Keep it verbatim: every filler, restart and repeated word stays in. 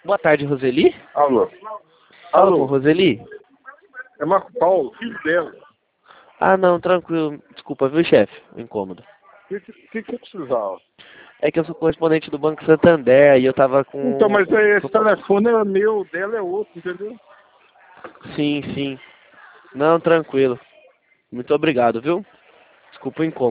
Boa tarde, Roseli. Alô? Fala Alô? com Roseli. É Marco Paulo, filho dela. Ah, não, tranquilo. Desculpa, viu, chefe? O incômodo. O que, que, que precisava? É que eu sou correspondente do Banco Santander e eu tava com... Então, mas é, esse telefone é meu, dela é outro, entendeu? Sim, sim. Não, tranquilo. Muito obrigado, viu? Desculpa o incômodo.